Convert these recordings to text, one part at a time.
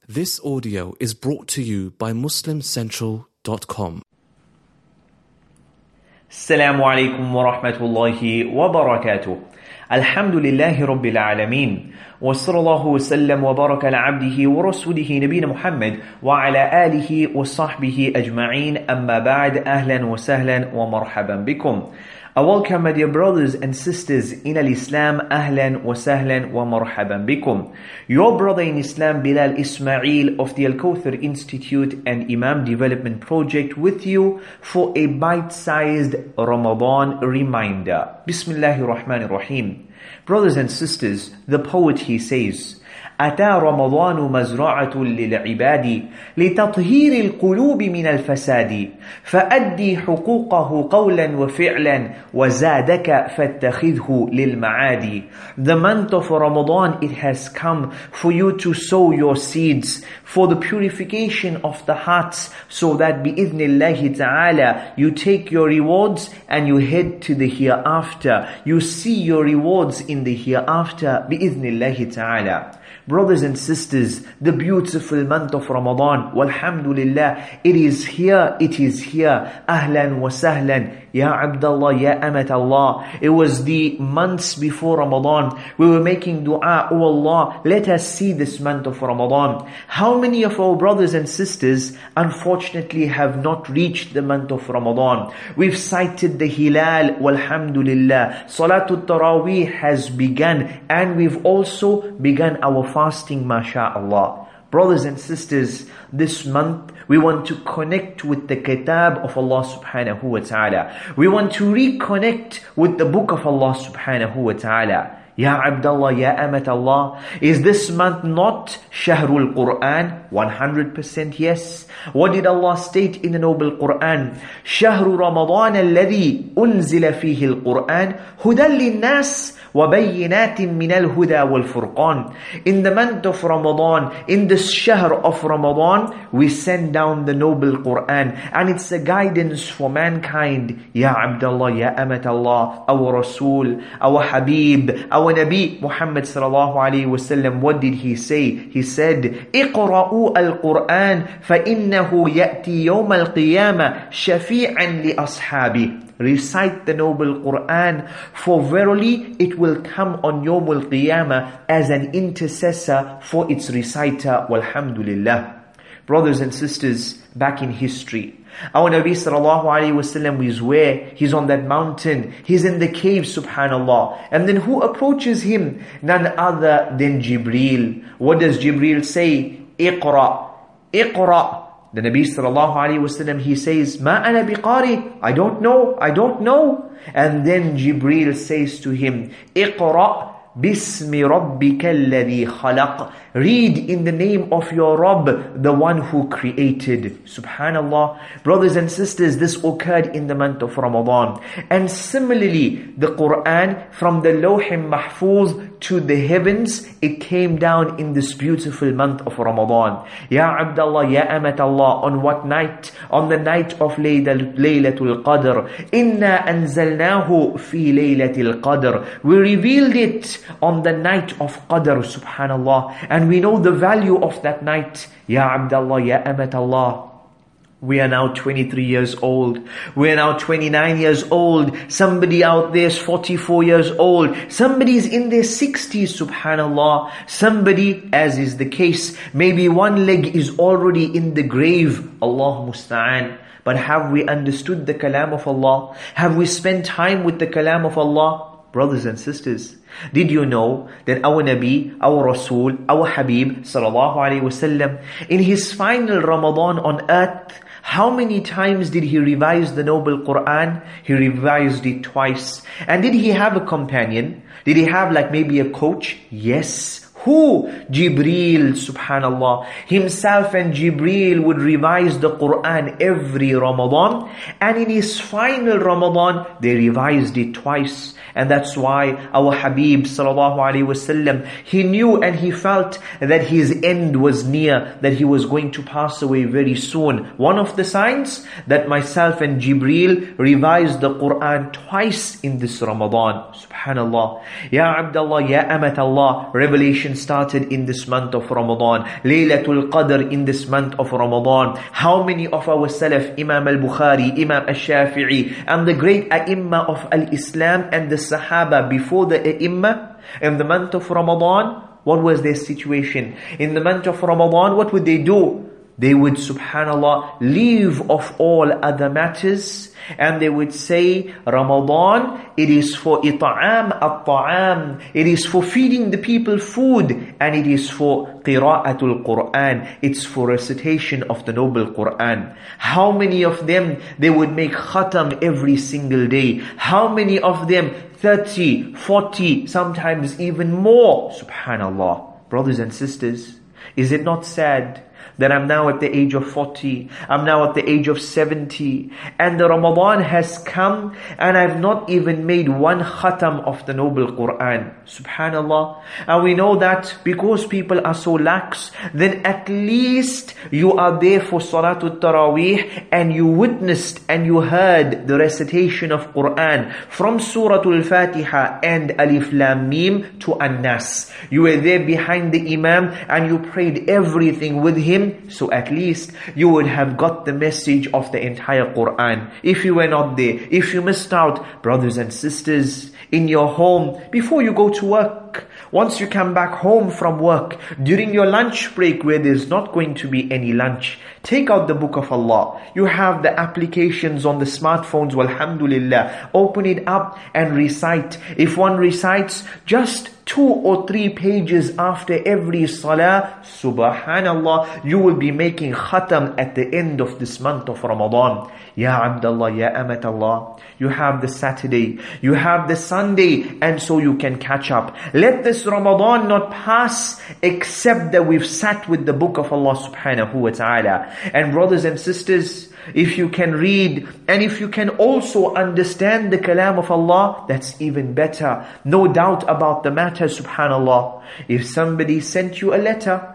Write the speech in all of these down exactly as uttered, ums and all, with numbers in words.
This audio is brought to you by muslim central dot com. Assalamu alaikum wa rahmatullahi wa barakatuh. Alhamdulillahi rabbil alameen. Wa sallallahu wa sallam wa baraka ala abdihi wa rasulihi nabina Muhammad wa ala alihi wa sahbihi ajma'een. Amma ba'd, ahlan wa sahlan wa marhaban bikum. I welcome my dear brothers and sisters in al-Islam. Ahlan wa sahlan wa marhaban bikum. Your brother in Islam, Bilal Ismail of the Al-Kawthar Institute and Imam Development Project, with you for a bite-sized Ramadan reminder. Bismillahir Rahmanir Rahim. Brothers and sisters, the poet, he says, أتى رمضان مزرعة للعباد لتطهير القلوب من الفساد فأدي حقوقه قولا وفعلا وزادك فاتخذه للمعاد. The month of Ramadan, it has come for you to sow your seeds for the purification of the hearts, so that bi'idhnillahi ta'ala you take your rewards and you head to the hereafter. You see your rewards in the hereafter bi'idhnillahi ta'ala. Brothers and sisters, the beautiful month of Ramadan, walhamdulillah, it is here, it is here. Ahlan wa sahlan, ya Abdullah, ya Amat Allah. It was the months before Ramadan. We were making dua, oh Allah, let us see this month of Ramadan. How many of our brothers and sisters, unfortunately, have not reached the month of Ramadan? We've sighted the Hilal, walhamdulillah. Salatul Taraweeh has begun, and we've also begun our fasting, mashallah. Brothers and sisters, this month we want to connect with the kitab of Allah subhanahu wa ta'ala. We want to reconnect with the book of Allah subhanahu wa ta'ala. Ya Abdullah, Ya Amat Allah, is this month not Shahrul Quran? one hundred percent yes. What did Allah state in the noble Quran? Shahru Ramadan alladhi unzila fihi al-Quran hudan lin-nas wa bayyinatin min al-huda wal-furqan. In the month of Ramadan, in this Shahr of Ramadan, we send down the noble Quran, and it's a guidance for mankind. Ya Abdullah, Ya Amat Allah, our Rasul, our Habib, our Nabi Muhammad sallallahu alayhi wa sallam, what did he say? He said, اقرأوا القرآن فإنه يأتي يوم القيامة شفيعا لأصحابه. Recite the noble Quran, for verily it will come on Yawmul Qiyamah as an intercessor for its reciter. Walhamdulillah. Brothers and sisters, back in history, our Nabi sallallahu alayhi wa sallam is where? He's on that mountain. He's in the cave, subhanallah. And then who approaches him? None other than Jibreel. What does Jibreel say? Iqra, Iqra. The Nabi sallallahu alayhi wa sallam, he says, Ma ana biqari. I don't know, I don't know. And then Jibreel says to him, Iqra bismi rabbika alladhi khalaq. Read in the name of your Rabb, the one who created. Subhanallah. Brothers and sisters, this occurred in the month of Ramadan. And similarly, the Quran, from the Lawh Mahfuz to the heavens, it came down in this beautiful month of Ramadan. Ya Abdullah, Ya Amat Allah, on what night? On the night of Laylatul Qadr. Inna anzalnahu fi Laylatil Qadr. We revealed it on the night of Qadr, subhanallah. And we know the value of that night. Ya Abdullah, Ya Amat Allah. We are now twenty-three years old. We are now twenty-nine years old. Somebody out there is forty-four years old. Somebody is in their sixties, subhanallah. Somebody, as is the case, maybe one leg is already in the grave. Allah musta'an. But have we understood the kalam of Allah? Have we spent time with the kalam of Allah? Brothers and sisters, did you know that our Nabi, our Rasul, our Habib sallallahu alayhi wa sallam, in his final Ramadan on earth, how many times did he revise the noble Quran? He revised it twice. And did he have a companion? Did he have like maybe a coach? Yes. Who? Jibreel, subhanallah. Himself and Jibreel would revise the Quran every Ramadan. And in his final Ramadan, they revised it twice. And that's why our Habib sallallahu alaihi wasallam, he knew and he felt that his end was near, that he was going to pass away very soon. One of the signs that myself and Jibreel revised the Quran twice in this Ramadan. Subhanallah. Ya Abdullah, Ya Amat Allah. Revelation started in this month of Ramadan. Laylatul Qadr in this month of Ramadan. How many of our Salaf, Imam al-Bukhari, Imam al-Shafi'i, and the great A'imma of al-Islam and the Sahaba before the A'imma, in the month of Ramadan, what was their situation? In the month of Ramadan, what would they do? They would, subhanallah, leave off all other matters, and they would say, Ramadan, it is for it'am at-ta'am, it is for feeding the people food, and it is for qira'atul Qur'an, it's for recitation of the noble Qur'an. How many of them, they would make khatam every single day? How many of them, thirty, forty, sometimes even more? Subhanallah. Brothers and sisters, is it not sad that I'm now at the age of forty, I'm now at the age of seventy, and the Ramadan has come and I've not even made one khatam of the noble Qur'an. Subhanallah. And we know that because people are so lax, then at least you are there for Salatul Taraweeh and you witnessed and you heard the recitation of Qur'an from Suratul Fatiha and Alif Lam Mim to An-Nas. You were there behind the Imam and you prayed everything with him. So at least you would have got the message of the entire Qur'an. If you were not there, if you missed out, brothers and sisters, in your home, before you go to work, once you come back home from work, during your lunch break where there's not going to be any lunch, take out the book of Allah. You have the applications on the smartphones, walhamdulillah. Open it up and recite. If one recites just two or three pages after every salah, subhanallah, you will be making khatam at the end of this month of Ramadan. Ya Abdullah, Ya Amatallah, you have the Saturday, you have the Sunday, and so you can catch up. Let this Ramadan not pass except that we've sat with the book of Allah subhanahu wa ta'ala. And brothers and sisters, if you can read and if you can also understand the kalam of Allah, that's even better. No doubt about the matter, subhanallah. If somebody sent you a letter,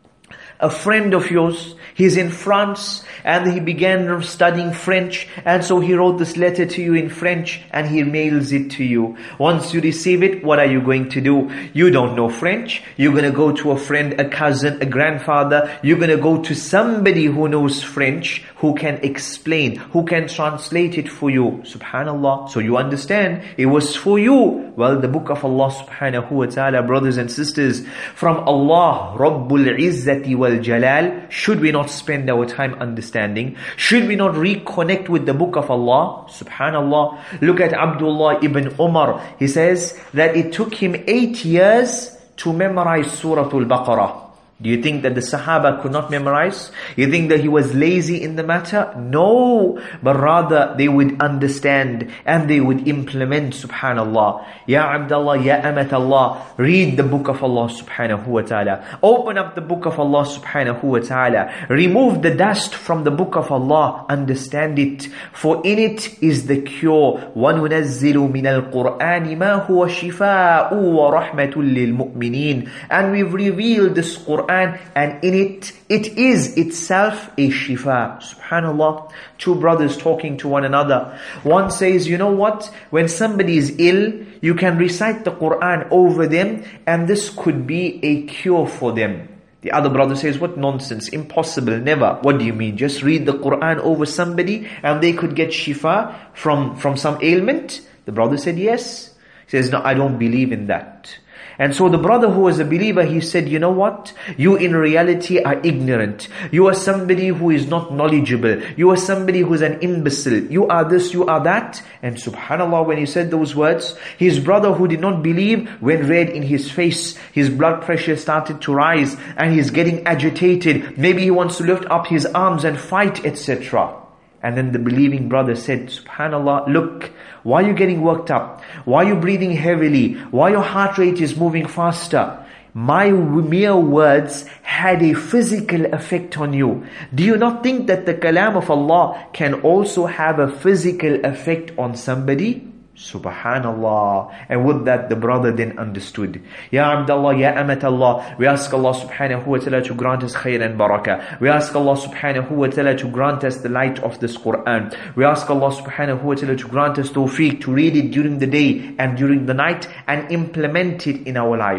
a friend of yours, he's in France and he began studying French, and so he wrote this letter to you in French and he mails it to you. Once you receive it, what are you going to do? You don't know French. You're going to go to a friend, a cousin, a grandfather. You're going to go to somebody who knows French, who can explain, who can translate it for you. Subhanallah. So you understand, it was for you. Well, the book of Allah subhanahu wa ta'ala, brothers and sisters, from Allah, Rabbul Izzati wal Jalal, should we not spend our time understanding? Should we not reconnect with the book of Allah? Subhanallah. Look at Abdullah ibn Umar. He says that it took him eight years to memorize Surah Al-Baqarah. Do you think that the Sahaba could not memorize? You think that he was lazy in the matter? No, but rather they would understand and they would implement, subhanallah. Ya Abdullah, Ya Amatallah, read the book of Allah subhanahu wa ta'ala. Open up the book of Allah subhanahu wa ta'ala. Remove the dust from the book of Allah. Understand it. For in it is the cure. وَنُنَزِّلُ مِنَ الْقُرْآنِ مَا هُوَ شِفَاءٌ وَرَحْمَةٌ لِلْمُؤْمِنِينَ. And we've revealed this Qur'an, and in it, it is itself a shifa. Subhanallah. Two brothers talking to one another. One says, you know what? When somebody is ill, you can recite the Qur'an over them, and this could be a cure for them. The other brother says, what nonsense, impossible, never. What do you mean? Just read the Qur'an over somebody and they could get shifa from, from some ailment? The brother said, yes. He says, no, I don't believe in that. And so the brother who was a believer, he said, you know what? You in reality are ignorant. You are somebody who is not knowledgeable. You are somebody who is an imbecile. You are this, you are that. And subhanallah, when he said those words, his brother who did not believe, went red in his face. His blood pressure started to rise and he's getting agitated. Maybe he wants to lift up his arms and fight, et cetera. And then the believing brother said, subhanallah, look, why are you getting worked up? Why are you breathing heavily? Why your heart rate is moving faster? My mere words had a physical effect on you. Do you not think that the kalam of Allah can also have a physical effect on somebody? Subhanallah. And with that, the brother then understood. Ya Abdullah, Ya Amatallah, we ask Allah subhanahu wa ta'ala to grant us khair and barakah. We ask Allah subhanahu wa ta'ala to grant us the light of this Qur'an. We ask Allah subhanahu wa ta'ala to grant us tawfiq to read it during the day and during the night and implement it in our lives.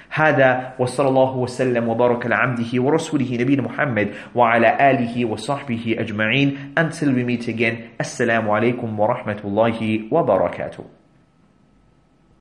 هذا وصلى الله وسلم وبارك على عبده ورسوله نبينا محمد وعلى آله وصحبه أجمعين. Until we meet again, Assalamu alaikum wa rahmatullahi wa barakatuh.